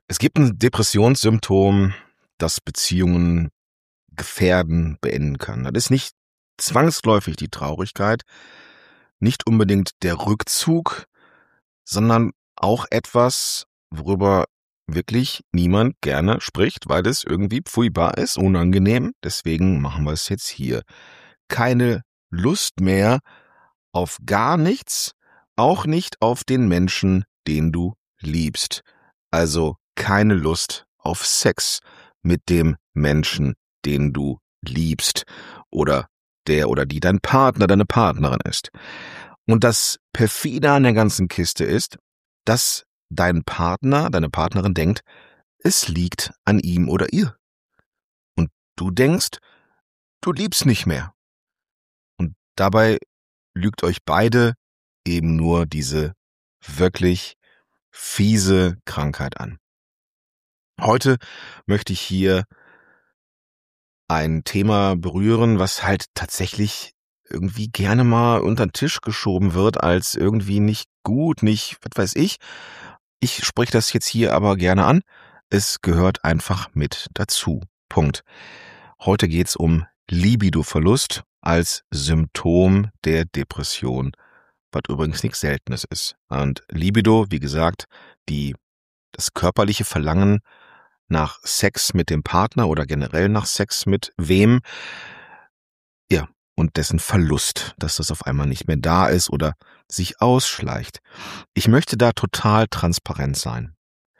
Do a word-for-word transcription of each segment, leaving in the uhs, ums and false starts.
Es gibt ein Depressionssymptom, das Beziehungen gefährden, beenden kann. Das ist nicht zwangsläufig die Traurigkeit, nicht unbedingt der Rückzug, sondern auch etwas, worüber wirklich niemand gerne spricht, weil es irgendwie pfui-bar ist, unangenehm. Deswegen machen wir es jetzt hier. Keine Lust mehr auf gar nichts, auch nicht auf den Menschen, den du liebst. Also keine Lust auf Sex mit dem Menschen, den du liebst oder der oder die dein Partner, deine Partnerin ist. Und das perfide an der ganzen Kiste ist, dass dein Partner, deine Partnerin denkt, es liegt an ihm oder ihr. Und du denkst, du liebst nicht mehr. Und dabei lügt euch beide eben nur diese wirklich fiese Krankheit an. Heute möchte ich hier ein Thema berühren, was halt tatsächlich irgendwie gerne mal unter den Tisch geschoben wird, als irgendwie nicht gut, nicht, was weiß ich. Ich spreche das jetzt hier aber gerne an. Es gehört einfach mit dazu. Punkt. Heute geht's um Libidoverlust als Symptom der Depression, was übrigens nichts Seltenes ist. Und Libido, wie gesagt, die, das körperliche Verlangen nach Sex mit dem Partner oder generell nach Sex mit wem, ja, und dessen Verlust, dass das auf einmal nicht mehr da ist oder sich ausschleicht. Ich möchte da total transparent sein.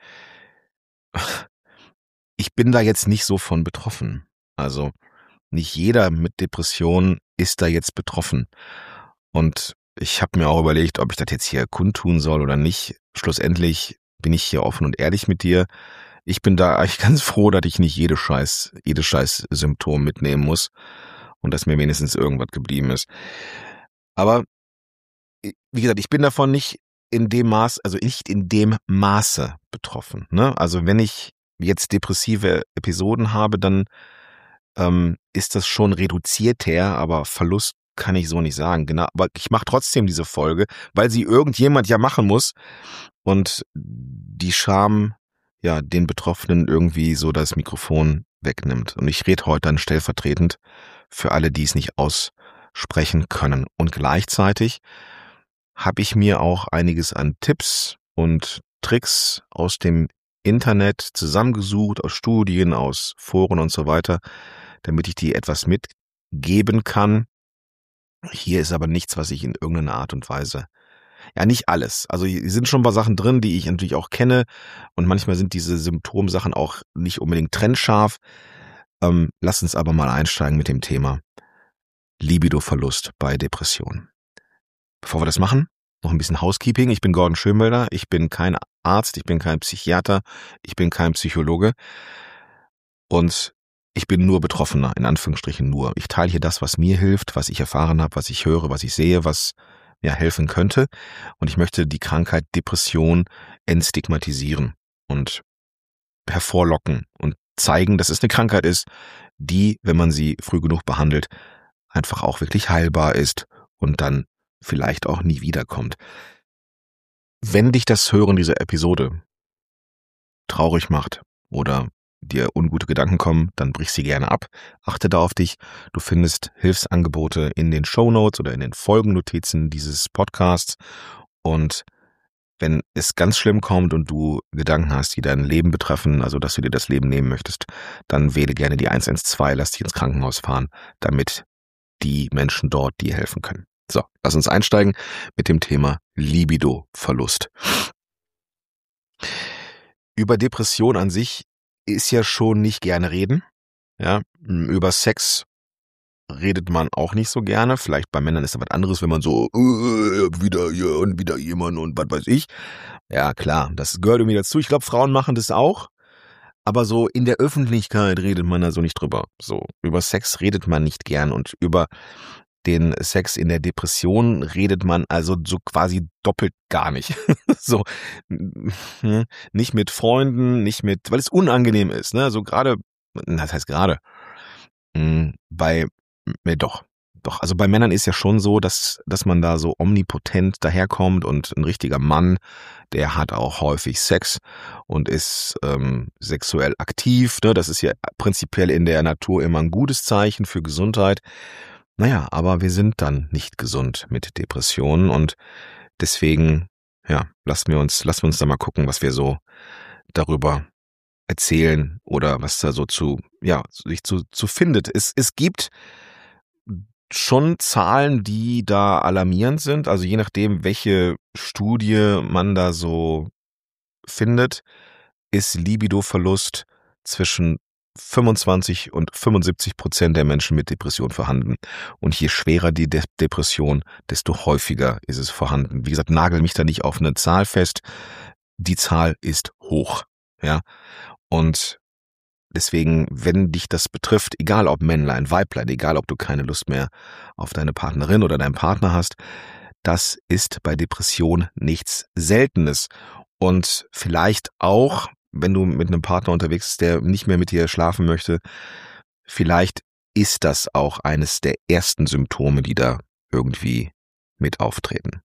Ich bin da jetzt nicht so von betroffen. Also nicht jeder mit Depression ist da jetzt betroffen. Und ich habe mir auch überlegt, ob ich das jetzt hier kundtun soll oder nicht. Schlussendlich bin ich hier offen und ehrlich mit dir. Ich bin da eigentlich ganz froh, dass ich nicht jede Scheiß, jedes Scheiß Symptom mitnehmen muss und dass mir wenigstens irgendwas geblieben ist. Aber wie gesagt, ich bin davon nicht in dem Maß, also nicht in dem Maße betroffen. Ne? Also wenn ich jetzt depressive Episoden habe, dann ähm, ist das schon reduzierter, aber Verlust kann ich so nicht sagen. Genau, aber ich mache trotzdem diese Folge, weil sie irgendjemand ja machen muss und die Scham ja den Betroffenen irgendwie so das Mikrofon wegnimmt. Und ich rede heute dann stellvertretend für alle, die es nicht aussprechen können. Und gleichzeitig habe ich mir auch einiges an Tipps und Tricks aus dem Internet zusammengesucht, aus Studien, aus Foren und so weiter, damit ich die etwas mitgeben kann. Hier ist aber nichts, was ich in irgendeiner Art und Weise, ja nicht alles, also hier sind schon ein paar Sachen drin, die ich natürlich auch kenne und manchmal sind diese Symptomsachen auch nicht unbedingt trennscharf. Ähm, lass uns aber mal einsteigen mit dem Thema Libidoverlust bei Depressionen. Bevor wir das machen, noch ein bisschen Housekeeping. Ich bin Gordon Schönwelder, ich bin kein Arzt, ich bin kein Psychiater, ich bin kein Psychologe und ich bin nur Betroffener, in Anführungsstrichen nur. Ich teile hier das, was mir hilft, was ich erfahren habe, was ich höre, was ich sehe, was mir helfen könnte. Und ich möchte die Krankheit Depression entstigmatisieren und hervorlocken und zeigen, dass es eine Krankheit ist, die, wenn man sie früh genug behandelt, einfach auch wirklich heilbar ist und dann vielleicht auch nie wiederkommt. Wenn dich das Hören dieser Episode traurig macht oder dir ungute Gedanken kommen, dann brich sie gerne ab. Achte da auf dich. Du findest Hilfsangebote in den Shownotes oder in den Folgennotizen dieses Podcasts. Und wenn es ganz schlimm kommt und du Gedanken hast, die dein Leben betreffen, also dass du dir das Leben nehmen möchtest, dann wähle gerne die eins eins zwei, lass dich ins Krankenhaus fahren, damit die Menschen dort dir helfen können. So, lass uns einsteigen mit dem Thema Libidoverlust. Über Depression an sich ist ja schon nicht gerne reden. Ja, über Sex redet man auch nicht so gerne. Vielleicht bei Männern ist das was anderes, wenn man so äh, wieder hier und wieder jemand und was weiß ich. Ja, klar, das gehört irgendwie dazu. Ich glaube, Frauen machen das auch. Aber so in der Öffentlichkeit redet man da so nicht drüber. So, über Sex redet man nicht gern und über den Sex in der Depression redet man also so quasi doppelt gar nicht. So, nicht mit Freunden, nicht mit, weil es unangenehm ist, ne? So gerade, das heißt gerade, bei, ne, doch, Doch, also bei Männern ist ja schon so, dass, dass man da so omnipotent daherkommt und ein richtiger Mann, der hat auch häufig Sex und ist ähm, sexuell aktiv. Ne? Das ist ja prinzipiell in der Natur immer ein gutes Zeichen für Gesundheit. Naja, aber wir sind dann nicht gesund mit Depressionen und deswegen, ja, lassen wir uns, lassen wir uns da mal gucken, was wir so darüber erzählen oder was da so zu, ja, sich zu, zu findet. Es, es gibt schon Zahlen, die da alarmierend sind. Also je nachdem, welche Studie man da so findet, ist Libidoverlust zwischen fünfundzwanzig und fünfundsiebzig Prozent der Menschen mit Depression vorhanden. Und je schwerer die De- Depression, desto häufiger ist es vorhanden. Wie gesagt, nagel mich da nicht auf eine Zahl fest. Die Zahl ist hoch, ja. Und deswegen, wenn dich das betrifft, egal ob Männlein, Weiblein, egal ob du keine Lust mehr auf deine Partnerin oder deinen Partner hast, das ist bei Depression nichts Seltenes. Und vielleicht auch, wenn du mit einem Partner unterwegs bist, der nicht mehr mit dir schlafen möchte, vielleicht ist das auch eines der ersten Symptome, die da irgendwie mit auftreten.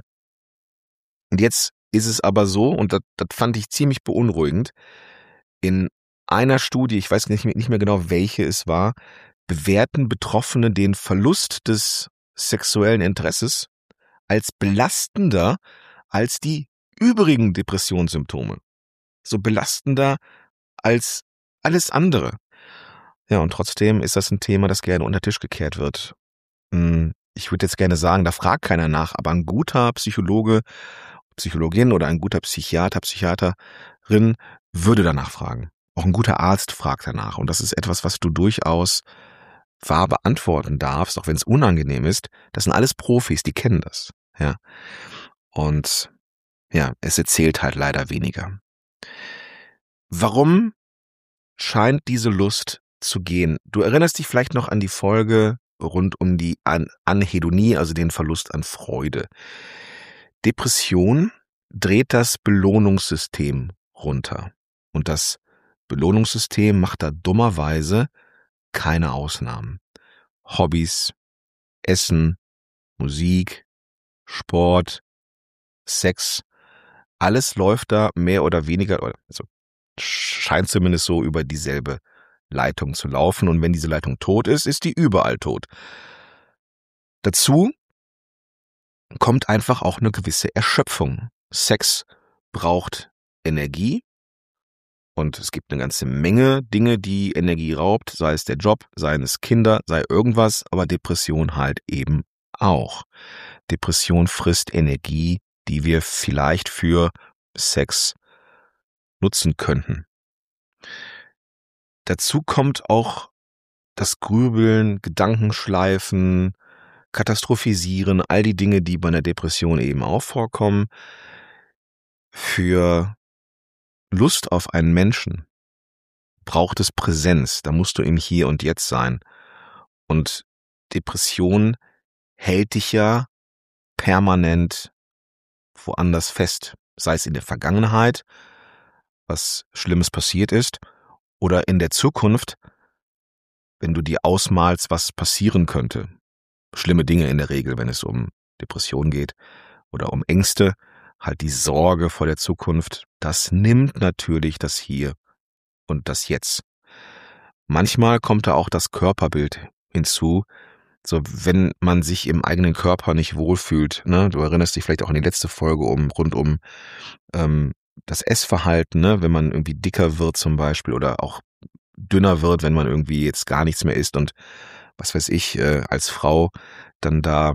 Und jetzt ist es aber so, und das, das fand ich ziemlich beunruhigend, in einer Studie, ich weiß nicht mehr, nicht mehr genau, welche es war, bewerten Betroffene den Verlust des sexuellen Interesses als belastender als die übrigen Depressionssymptome. So belastender als alles andere. Ja, und trotzdem ist das ein Thema, das gerne unter den Tisch gekehrt wird. Ich würde jetzt gerne sagen, da fragt keiner nach, aber ein guter Psychologe, Psychologin oder ein guter Psychiater, Psychiaterin würde danach fragen. Auch ein guter Arzt fragt danach. Und das ist etwas, was du durchaus wahr beantworten darfst, auch wenn es unangenehm ist. Das sind alles Profis, die kennen das. Ja. Und ja, es erzählt halt leider weniger. Warum scheint diese Lust zu gehen? Du erinnerst dich vielleicht noch an die Folge rund um die an Anhedonie, also den Verlust an Freude. Depression dreht das Belohnungssystem runter. Und das Belohnungssystem macht da dummerweise keine Ausnahmen. Hobbys, Essen, Musik, Sport, Sex, alles läuft da mehr oder weniger, also scheint zumindest so über dieselbe Leitung zu laufen. Und wenn diese Leitung tot ist, ist die überall tot. Dazu kommt einfach auch eine gewisse Erschöpfung. Sex braucht Energie. Und es gibt eine ganze Menge Dinge, die Energie raubt, sei es der Job, seien es Kinder, sei irgendwas, aber Depression halt eben auch. Depression frisst Energie, die wir vielleicht für Sex nutzen könnten. Dazu kommt auch das Grübeln, Gedankenschleifen, Katastrophisieren, all die Dinge, die bei einer Depression eben auch vorkommen. Für Lust auf einen Menschen braucht es Präsenz, da musst du im Hier und Jetzt sein. Und Depression hält dich ja permanent woanders fest, sei es in der Vergangenheit, was Schlimmes passiert ist, oder in der Zukunft, wenn du dir ausmalst, was passieren könnte. Schlimme Dinge in der Regel, wenn es um Depression geht oder um Ängste, halt die Sorge vor der Zukunft, das nimmt natürlich das Hier und das Jetzt. Manchmal kommt da auch das Körperbild hinzu, so wenn man sich im eigenen Körper nicht wohlfühlt. Ne? Du erinnerst dich vielleicht auch an die letzte Folge um rund um ähm, das Essverhalten, ne? Wenn man irgendwie dicker wird zum Beispiel oder auch dünner wird, wenn man irgendwie jetzt gar nichts mehr isst und was weiß ich, äh, als Frau dann da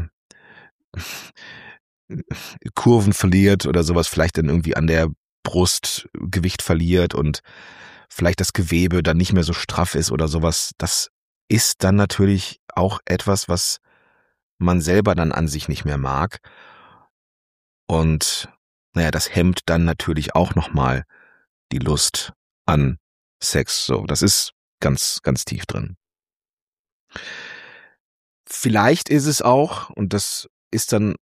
Kurven verliert oder sowas, vielleicht dann irgendwie an der Brust Gewicht verliert und vielleicht das Gewebe dann nicht mehr so straff ist oder sowas. Das ist dann natürlich auch etwas, was man selber dann an sich nicht mehr mag. Und naja, das hemmt dann natürlich auch nochmal die Lust an Sex. So, das ist ganz, ganz tief drin. Vielleicht ist es auch, und das ist dann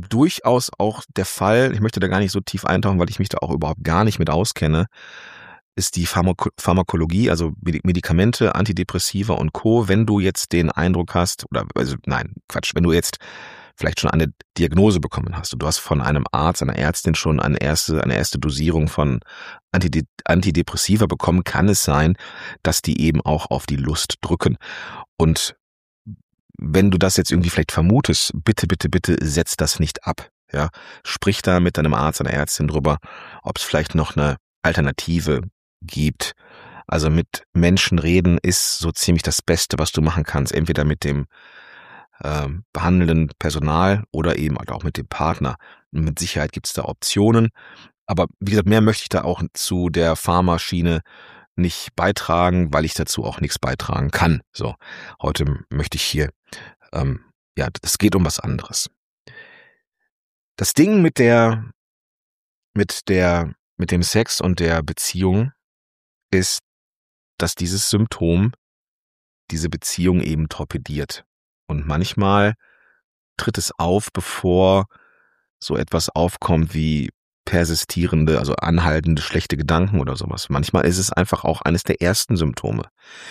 durchaus auch der Fall, ich möchte da gar nicht so tief eintauchen, weil ich mich da auch überhaupt gar nicht mit auskenne, ist die Pharmako- Pharmakologie, also Medi- Medikamente, Antidepressiva und Co. Wenn du jetzt den Eindruck hast, oder also nein, Quatsch, wenn du jetzt vielleicht schon eine Diagnose bekommen hast und du hast von einem Arzt, einer Ärztin schon eine erste, eine erste Dosierung von Antide- Antidepressiva bekommen, kann es sein, dass die eben auch auf die Lust drücken. Und wenn du das jetzt irgendwie vielleicht vermutest, bitte, bitte, bitte setz das nicht ab. Ja, sprich da mit deinem Arzt, deiner Ärztin drüber, ob es vielleicht noch eine Alternative gibt. Also mit Menschen reden ist so ziemlich das Beste, was du machen kannst. Entweder mit dem ähm, behandelnden Personal oder eben halt auch mit dem Partner. Und mit Sicherheit gibt es da Optionen. Aber wie gesagt, mehr möchte ich da auch zu der Pharmaschiene nicht beitragen, weil ich dazu auch nichts beitragen kann. So, heute möchte ich hier, ähm, ja, es geht um was anderes. Das Ding mit der, mit der, mit dem Sex und der Beziehung ist, dass dieses Symptom diese Beziehung eben torpediert. Und manchmal tritt es auf, bevor so etwas aufkommt wie persistierende, also anhaltende schlechte Gedanken oder sowas. Manchmal ist es einfach auch eines der ersten Symptome.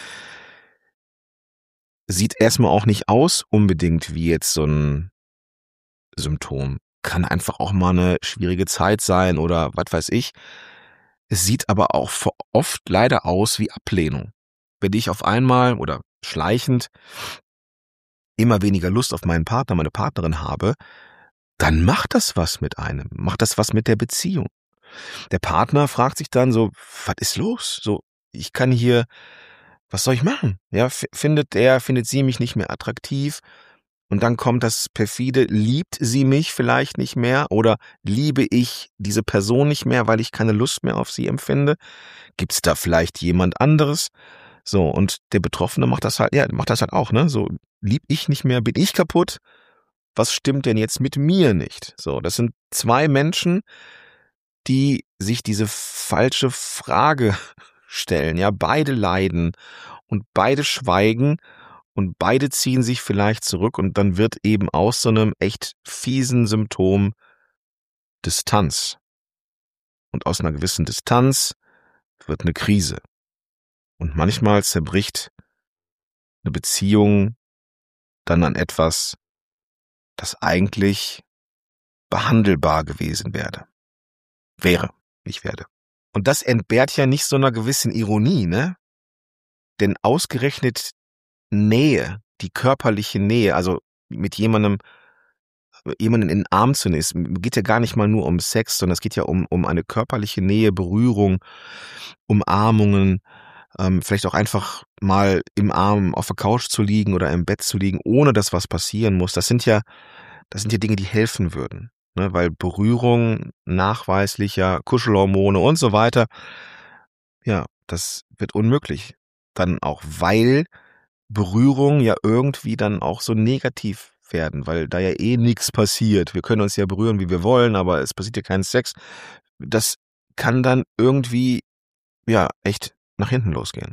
Sieht erstmal auch nicht aus unbedingt wie jetzt so ein Symptom. Kann einfach auch mal eine schwierige Zeit sein oder was weiß ich. Es sieht aber auch oft leider aus wie Ablehnung. Wenn ich auf einmal oder schleichend immer weniger Lust auf meinen Partner, meine Partnerin habe, dann macht das was mit einem, macht das was mit der Beziehung. Der Partner fragt sich dann so, was ist los? So, ich kann hier, was soll ich machen? Ja, f- findet er, findet sie mich nicht mehr attraktiv? Und dann kommt das perfide, liebt sie mich vielleicht nicht mehr oder liebe ich diese Person nicht mehr, weil ich keine Lust mehr auf sie empfinde? Gibt's da vielleicht jemand anderes? So, und der Betroffene macht das halt, ja, macht das halt auch, ne? So, lieb ich nicht mehr, bin ich kaputt? Was stimmt denn jetzt mit mir nicht? So, das sind zwei Menschen, die sich diese falsche Frage stellen. Ja, beide leiden und beide schweigen und beide ziehen sich vielleicht zurück und dann wird eben aus so einem echt fiesen Symptom Distanz. Und aus einer gewissen Distanz wird eine Krise. Und manchmal zerbricht eine Beziehung dann an etwas, das eigentlich behandelbar gewesen werde. Wäre, nicht werde. Und das entbehrt ja nicht so einer gewissen Ironie, ne? Denn ausgerechnet Nähe, die körperliche Nähe, also mit jemandem, jemanden in den Arm zu nehmen, es geht ja gar nicht mal nur um Sex, sondern es geht ja um, um eine körperliche Nähe, Berührung, Umarmungen, ähm, vielleicht auch einfach mal im Arm auf der Couch zu liegen oder im Bett zu liegen, ohne dass was passieren muss. Das sind ja, das sind ja Dinge, die helfen würden, ne? Weil Berührung nachweislich ja Kuschelhormone und so weiter, ja, das wird unmöglich. Dann auch, weil Berührung ja irgendwie dann auch so negativ werden, weil da ja eh nichts passiert. Wir können uns ja berühren, wie wir wollen, aber es passiert ja kein Sex. Das kann dann irgendwie, ja, echt nach hinten losgehen.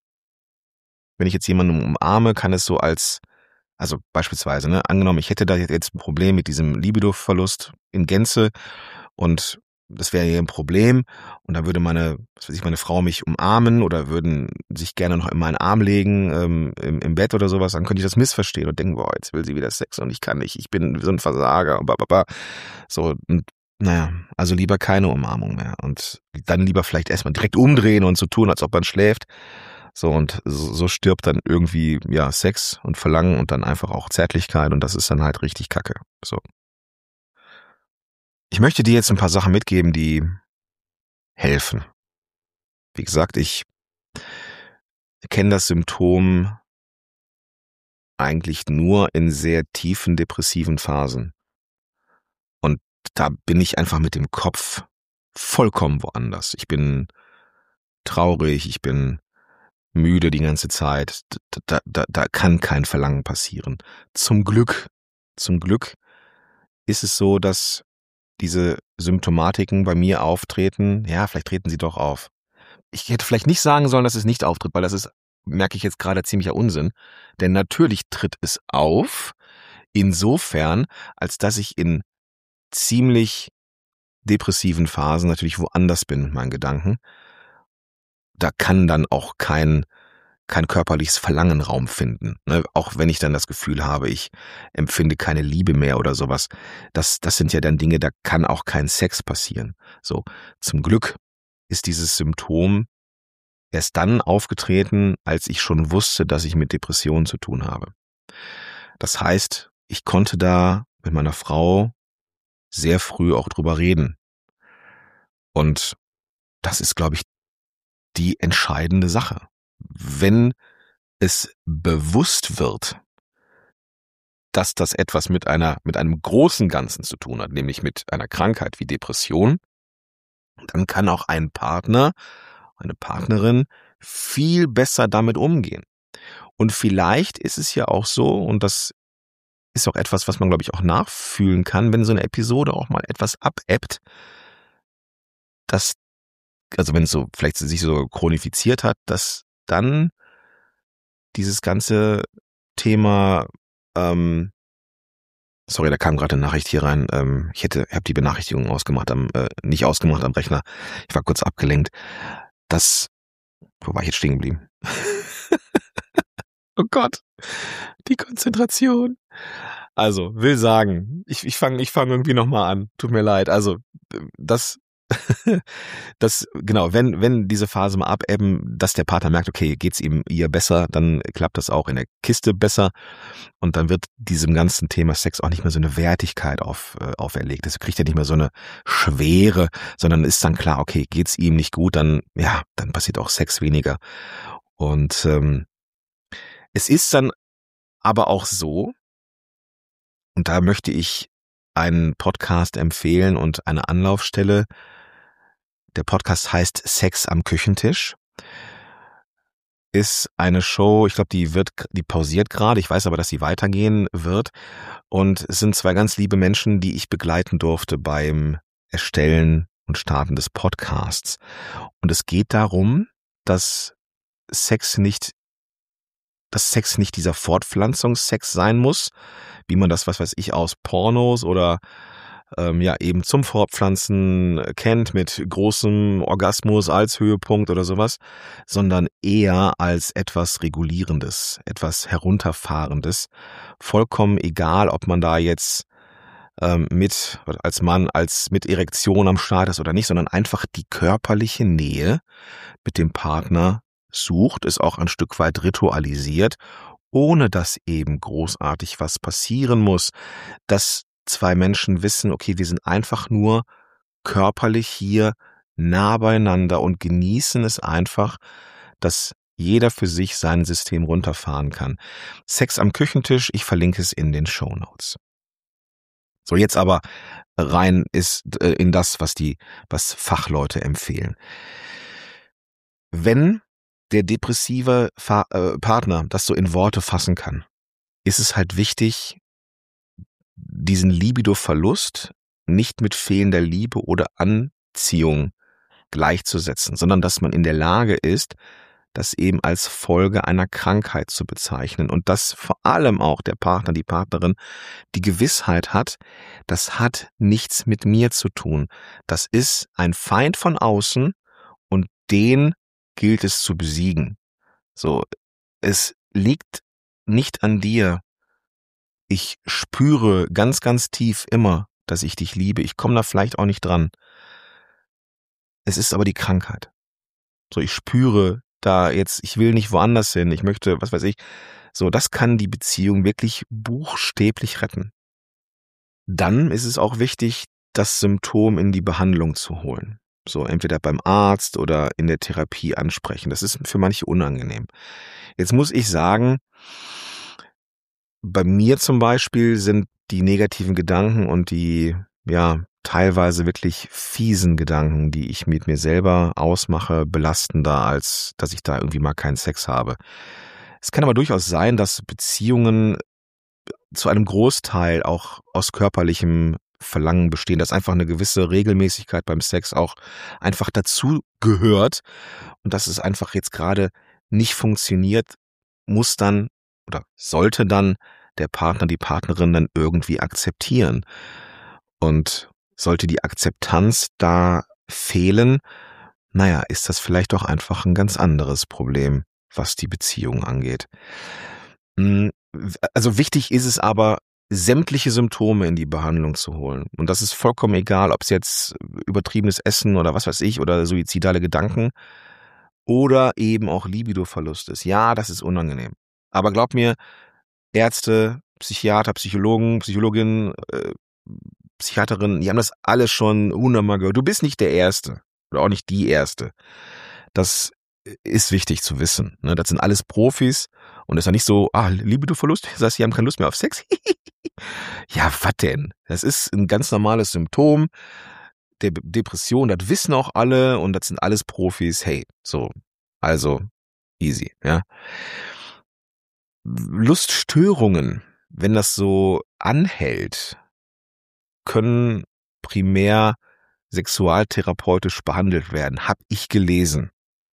Wenn ich jetzt jemanden umarme, kann es so als, also beispielsweise, ne, angenommen, ich hätte da jetzt ein Problem mit diesem Libido-Verlust in Gänze und das wäre ja ein Problem und dann würde meine, was weiß ich, meine Frau mich umarmen oder würden sich gerne noch in meinen Arm legen ähm, im, im Bett oder sowas, dann könnte ich das missverstehen und denken, boah, jetzt will sie wieder Sex und ich kann nicht, ich bin so ein Versager, bababa. So, und naja, also lieber keine Umarmung mehr und dann lieber vielleicht erstmal direkt umdrehen und so tun, als ob man schläft. So, und so, so stirbt dann irgendwie, ja, Sex und Verlangen und dann einfach auch Zärtlichkeit und das ist dann halt richtig Kacke. So. Ich möchte dir jetzt ein paar Sachen mitgeben, die helfen. Wie gesagt, ich kenne das Symptom eigentlich nur in sehr tiefen depressiven Phasen. Und da bin ich einfach mit dem Kopf vollkommen woanders. Ich bin traurig, ich bin müde die ganze Zeit. Da, da, da kann kein Verlangen passieren. Zum Glück, zum Glück ist es so, dass diese Symptomatiken bei mir auftreten. Ja, vielleicht treten sie doch auf. Ich hätte vielleicht nicht sagen sollen, dass es nicht auftritt, weil das ist, merke ich jetzt gerade, ziemlicher Unsinn. Denn natürlich tritt es auf, insofern, als dass ich in ziemlich depressiven Phasen natürlich woanders bin mit meinen Gedanken da kann dann auch kein kein körperliches Verlangen Raum finden, ne? Auch wenn ich dann das Gefühl habe, ich empfinde keine Liebe mehr oder sowas. Das, das sind ja dann Dinge, da kann auch kein Sex passieren. So, zum Glück ist dieses Symptom erst dann aufgetreten, als ich schon wusste, dass ich mit Depressionen zu tun habe. Das heißt, ich konnte da mit meiner Frau sehr früh auch drüber reden. Und das ist, glaube ich, die entscheidende Sache. Wenn es bewusst wird, dass das etwas mit einer, mit einem großen Ganzen zu tun hat, nämlich mit einer Krankheit wie Depression, dann kann auch ein Partner, eine Partnerin viel besser damit umgehen. Und vielleicht ist es ja auch so, und das ist auch etwas, was man, glaube ich, auch nachfühlen kann, wenn so eine Episode auch mal etwas abebbt, dass, also wenn es so vielleicht sich so chronifiziert hat, dass dann dieses ganze Thema, ähm, sorry, da kam gerade eine Nachricht hier rein, ähm, ich hätte, habe die Benachrichtigung ausgemacht, am, äh, nicht ausgemacht am Rechner, ich war kurz abgelenkt, das, wo war ich jetzt stehen geblieben? Oh Gott, die Konzentration. Also, will sagen, ich, ich fange ich fang irgendwie nochmal an, tut mir leid, also das, das, genau, wenn, wenn diese Phase mal abebben, dass der Partner merkt, okay, geht's ihm ihr besser, dann klappt das auch in der Kiste besser und dann wird diesem ganzen Thema Sex auch nicht mehr so eine Wertigkeit auf, äh, auferlegt. Das kriegt ja nicht mehr so eine Schwere, sondern ist dann klar, okay, geht's ihm nicht gut, dann, ja, dann passiert auch Sex weniger. Und ähm, es ist dann aber auch so, und da möchte ich einen Podcast empfehlen und eine Anlaufstelle. Der Podcast heißt Sex am Küchentisch. Ist eine Show, ich glaube, die wird, die pausiert gerade. Ich weiß aber, dass sie weitergehen wird. Und es sind zwei ganz liebe Menschen, die ich begleiten durfte beim Erstellen und Starten des Podcasts. Und es geht darum, dass Sex nicht, dass Sex nicht dieser Fortpflanzungssex sein muss, wie man das, was weiß ich, aus Pornos oder ähm, ja eben zum Fortpflanzen kennt, mit großem Orgasmus als Höhepunkt oder sowas, sondern eher als etwas Regulierendes, etwas Herunterfahrendes. Vollkommen egal, ob man da jetzt ähm, mit, als Mann, als mit Erektion am Start ist oder nicht, sondern einfach die körperliche Nähe mit dem Partner sucht, ist auch ein Stück weit ritualisiert, ohne dass eben großartig was passieren muss, dass zwei Menschen wissen, okay, wir sind einfach nur körperlich hier nah beieinander und genießen es einfach, dass jeder für sich sein System runterfahren kann. Sex am Küchentisch, ich verlinke es in den Shownotes. So, jetzt aber rein ist äh, in das, was die, was Fachleute empfehlen. Wenn der depressive Fa- äh, Partner das so in Worte fassen kann, ist es halt wichtig, diesen Libido-Verlust nicht mit fehlender Liebe oder Anziehung gleichzusetzen, sondern dass man in der Lage ist, das eben als Folge einer Krankheit zu bezeichnen und dass vor allem auch der Partner, die Partnerin die Gewissheit hat, das hat nichts mit mir zu tun. Das ist ein Feind von außen und den gilt es zu besiegen. So, es liegt nicht an dir. Ich spüre ganz, ganz tief immer, dass ich dich liebe. Ich komme da vielleicht auch nicht dran. Es ist aber die Krankheit. So, ich spüre da jetzt, ich will nicht woanders hin. Ich möchte, was weiß ich. So, das kann die Beziehung wirklich buchstäblich retten. Dann ist es auch wichtig, das Symptom in die Behandlung zu holen. So, entweder beim Arzt oder in der Therapie ansprechen. Das ist für manche unangenehm. Jetzt muss ich sagen, bei mir zum Beispiel sind die negativen Gedanken und die, ja, teilweise wirklich fiesen Gedanken, die ich mit mir selber ausmache, belastender, als dass ich da irgendwie mal keinen Sex habe. Es kann aber durchaus sein, dass Beziehungen zu einem Großteil auch aus körperlichem Verlangen bestehen, dass einfach eine gewisse Regelmäßigkeit beim Sex auch einfach dazu gehört und dass es einfach jetzt gerade nicht funktioniert, muss dann oder sollte dann der Partner, die Partnerin dann irgendwie akzeptieren. Und sollte die Akzeptanz da fehlen, naja, ist das vielleicht doch einfach ein ganz anderes Problem, was die Beziehung angeht. Hm, also wichtig ist es aber, sämtliche Symptome in die Behandlung zu holen. Und das ist vollkommen egal, ob es jetzt übertriebenes Essen oder was weiß ich oder suizidale Gedanken oder eben auch Libidoverlust ist. Ja, das ist unangenehm. Aber glaub mir, Ärzte, Psychiater, Psychologen, Psychologinnen, äh, Psychiaterinnen, die haben das alles schon hundertmal gehört. Du bist nicht der Erste oder auch nicht die Erste. Das ist wichtig zu wissen. Ne? Das sind alles Profis und das ist ja nicht so, ah, Libidoverlust, das heißt, sie haben keine Lust mehr auf Sex. Ja, was denn? Das ist ein ganz normales Symptom der B- Depression, das wissen auch alle und das sind alles Profis. Hey, so, also easy, ja. Luststörungen, wenn das so anhält, können primär sexualtherapeutisch behandelt werden, habe ich gelesen.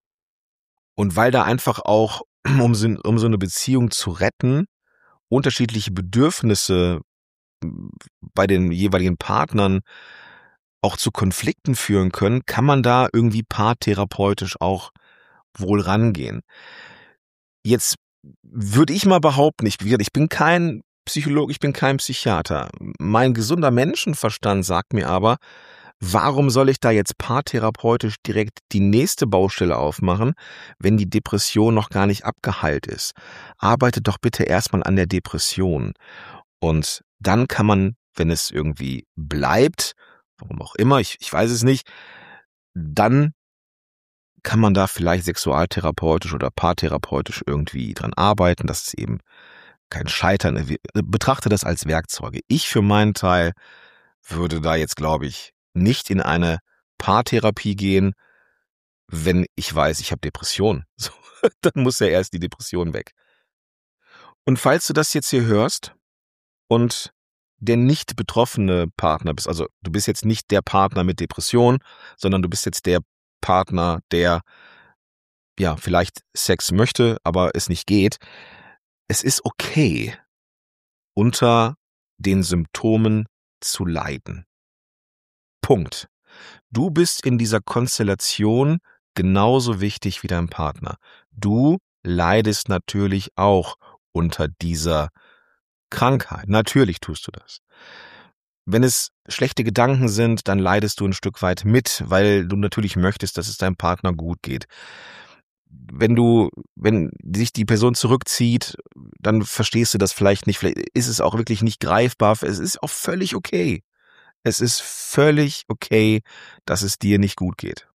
Und weil da einfach auch, um so, um so eine Beziehung zu retten, unterschiedliche Bedürfnisse m, bei den jeweiligen Partnern auch zu Konflikten führen können, kann man da irgendwie paartherapeutisch auch wohl rangehen. Jetzt würde ich mal behaupten, ich, wie gesagt, ich bin kein Psychologe, ich bin kein Psychiater. Mein gesunder Menschenverstand sagt mir aber, warum soll ich da jetzt paartherapeutisch direkt die nächste Baustelle aufmachen, wenn die Depression noch gar nicht abgeheilt ist? Arbeite doch bitte erstmal an der Depression. Und dann kann man, wenn es irgendwie bleibt, warum auch immer, ich, ich weiß es nicht, dann kann man da vielleicht sexualtherapeutisch oder paartherapeutisch irgendwie dran arbeiten, dass es eben kein Scheitern ist. Betrachte das als Werkzeuge. Ich für meinen Teil würde da jetzt, glaube ich, nicht in eine Paartherapie gehen, wenn ich weiß, ich habe Depression. So, dann muss ja erst die Depression weg. Und falls du das jetzt hier hörst und der nicht betroffene Partner bist, also du bist jetzt nicht der Partner mit Depression, sondern du bist jetzt der Partner, der ja vielleicht Sex möchte, aber es nicht geht. Es ist okay, unter den Symptomen zu leiden. Punkt. Du bist in dieser Konstellation genauso wichtig wie dein Partner. Du leidest natürlich auch unter dieser Krankheit. Natürlich tust du das. Wenn es schlechte Gedanken sind, dann leidest du ein Stück weit mit, weil du natürlich möchtest, dass es deinem Partner gut geht. Wenn du, wenn sich die Person zurückzieht, dann verstehst du das vielleicht nicht. Vielleicht ist es auch wirklich nicht greifbar. Es ist auch völlig okay. Es ist völlig okay, dass es dir nicht gut geht.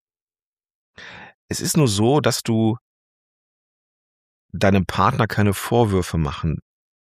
Es ist nur so, dass du deinem Partner keine Vorwürfe machen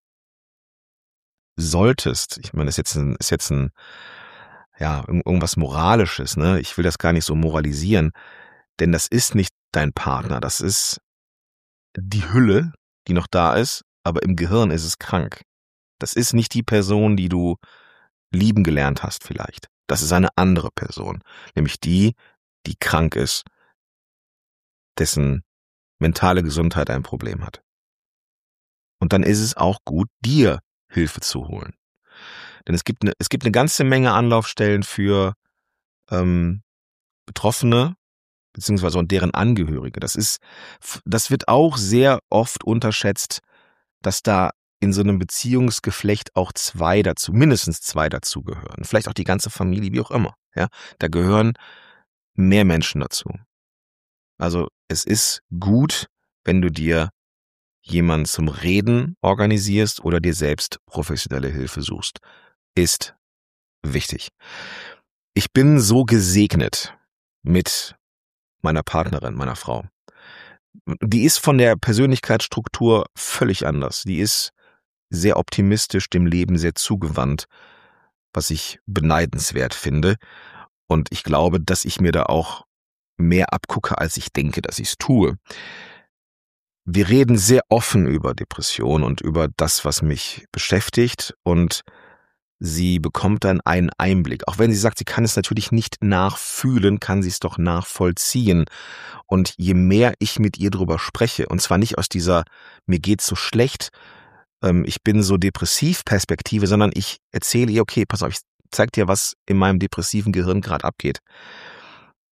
solltest. Ich meine, das ist jetzt ein, ist jetzt ein, ja, irgendwas Moralisches, ne? Ich will das gar nicht so moralisieren, denn das ist nicht dein Partner. Das ist die Hülle, die noch da ist, aber im Gehirn ist es krank. Das ist nicht die Person, die du lieben gelernt hast vielleicht. Das ist eine andere Person, nämlich die, die krank ist, dessen mentale Gesundheit ein Problem hat. Und dann ist es auch gut, dir Hilfe zu holen. Denn es gibt eine, es gibt eine ganze Menge Anlaufstellen für ähm, Betroffene beziehungsweise und deren Angehörige. Das ist, das wird auch sehr oft unterschätzt, dass da in so einem Beziehungsgeflecht auch zwei dazu, mindestens zwei dazu gehören. Vielleicht auch die ganze Familie, wie auch immer. Ja, da gehören mehr Menschen dazu. Also es ist gut, wenn du dir jemanden zum Reden organisierst oder dir selbst professionelle Hilfe suchst. Ist wichtig. Ich bin so gesegnet mit meiner Partnerin, meiner Frau. Die ist von der Persönlichkeitsstruktur völlig anders. Die ist sehr optimistisch, dem Leben sehr zugewandt, was ich beneidenswert finde. Und ich glaube, dass ich mir da auch mehr abgucke, als ich denke, dass ich es tue. Wir reden sehr offen über Depression und über das, was mich beschäftigt, und sie bekommt dann einen Einblick. Auch wenn sie sagt, sie kann es natürlich nicht nachfühlen, kann sie es doch nachvollziehen. Und je mehr ich mit ihr drüber spreche, und zwar nicht aus dieser mir geht's so schlecht, ähm, ich bin so depressiv Perspektive, sondern ich erzähle ihr, okay, pass auf, ich zeig dir, was in meinem depressiven Gehirn gerade abgeht.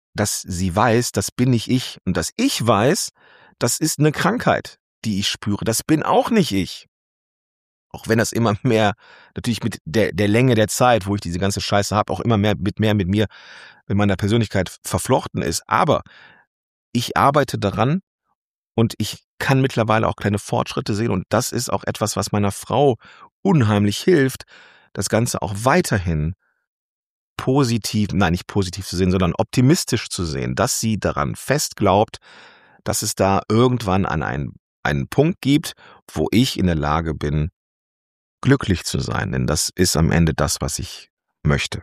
dass sie weiß, das bin nicht ich. Und dass ich weiß, das ist eine Krankheit, die ich spüre. Das bin auch nicht ich. Auch wenn das immer mehr, natürlich mit der, der Länge der Zeit, wo ich diese ganze Scheiße habe, auch immer mehr mit mehr mit mir, mit meiner Persönlichkeit verflochten ist. Aber ich arbeite daran und ich kann mittlerweile auch kleine Fortschritte sehen. Und das ist auch etwas, was meiner Frau unheimlich hilft, das Ganze auch weiterhin positiv, nein, nicht positiv zu sehen, sondern optimistisch zu sehen, dass sie daran fest glaubt, dass es da irgendwann an einen, einen Punkt gibt, wo ich in der Lage bin, glücklich zu sein. Denn das ist am Ende das, was ich möchte.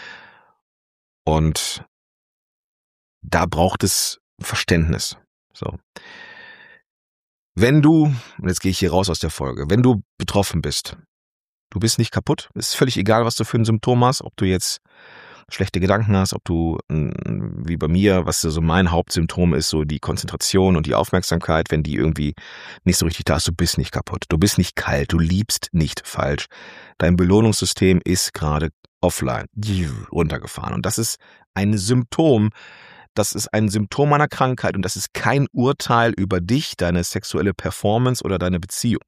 Und da braucht es Verständnis. So. Wenn du, und jetzt gehe ich hier raus aus der Folge, wenn du betroffen bist, du bist nicht kaputt, ist völlig egal, was du für ein Symptom hast, ob du jetzt schlechte Gedanken hast, ob du, wie bei mir, was so mein Hauptsymptom ist, so die Konzentration und die Aufmerksamkeit, wenn die irgendwie nicht so richtig da ist, du bist nicht kaputt, du bist nicht kalt, du liebst nicht falsch. Dein Belohnungssystem ist gerade offline, runtergefahren. Und das ist ein Symptom, das ist ein Symptom einer Krankheit und das ist kein Urteil über dich, deine sexuelle Performance oder deine Beziehung.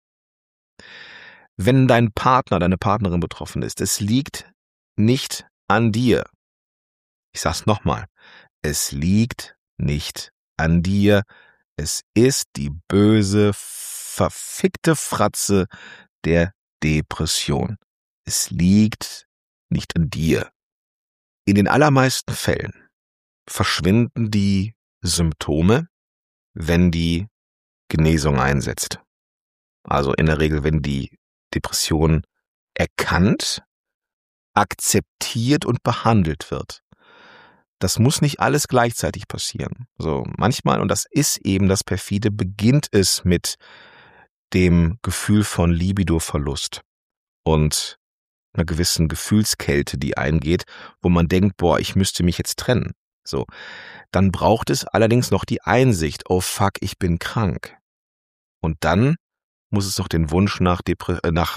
Wenn dein Partner, deine Partnerin betroffen ist, es liegt nicht an dir. Ich sag's nochmal. Es liegt nicht an dir. Es ist die böse, verfickte Fratze der Depression. Es liegt nicht an dir. In den allermeisten Fällen verschwinden die Symptome, wenn die Genesung einsetzt. Also in der Regel, wenn die Depression erkannt, akzeptiert und behandelt wird. Das muss nicht alles gleichzeitig passieren. So manchmal, und das ist eben das Perfide, beginnt es mit dem Gefühl von Libidoverlust und einer gewissen Gefühlskälte, die eingeht, wo man denkt, boah, ich müsste mich jetzt trennen. So, dann braucht es allerdings noch die Einsicht, oh fuck, ich bin krank. Und dann muss es doch den Wunsch nach Depre- äh, nach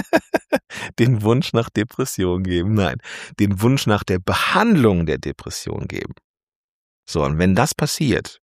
den Wunsch nach Depression geben. Nein, den Wunsch nach der Behandlung der Depression geben. So, und wenn das passiert,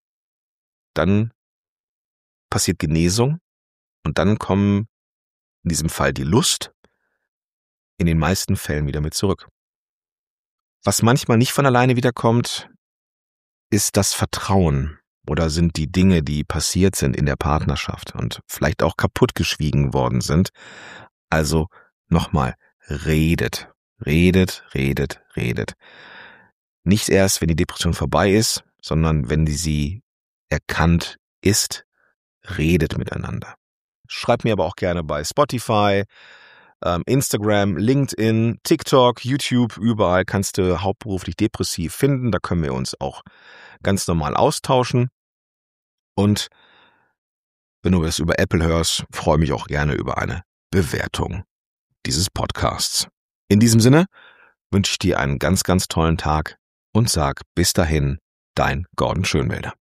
dann passiert Genesung und dann kommen in diesem Fall die Lust in den meisten Fällen wieder mit zurück. Was manchmal nicht von alleine wiederkommt, ist das Vertrauen oder sind die Dinge, die passiert sind in der Partnerschaft und vielleicht auch kaputtgeschwiegen worden sind. Also nochmal, redet, redet, redet, redet. Nicht erst, wenn die Depression vorbei ist, sondern wenn sie erkannt ist, redet miteinander. Schreibt mir aber auch gerne bei Spotify, ähm, Instagram, LinkedIn, TikTok, YouTube, überall kannst du hauptberuflich depressiv finden. Da können wir uns auch ganz normal austauschen. Und wenn du es über Apple hörst, freue mich auch gerne über eine Bewertung dieses Podcasts. In diesem Sinne wünsche ich dir einen ganz, ganz tollen Tag und sag bis dahin, dein Gordon Schönwälder.